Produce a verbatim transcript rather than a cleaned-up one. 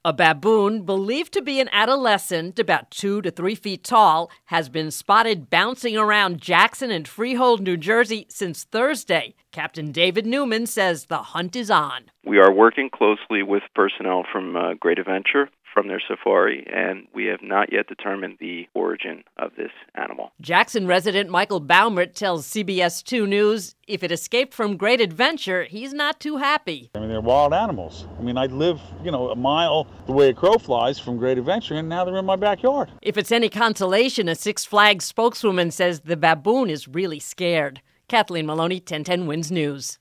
A baboon, believed to be an adolescent, about two to three feet tall, has been spotted bouncing around Jackson and Freehold, New Jersey since Thursday. Captain David Newman says the hunt is on. We are working closely with personnel from uh, Great Adventure, from their safari, and we have not yet determined the origin of this animal. Jackson resident Michael Baumert tells C B S two News if it escaped from Great Adventure, he's not too happy. I mean, they're wild animals. I mean, I live, you know, a mile the way a crow flies from Great Adventure, and now they're in my backyard. If it's any consolation, a Six Flags spokeswoman says the baboon is really scared. Kathleen Maloney, ten ten Wins News.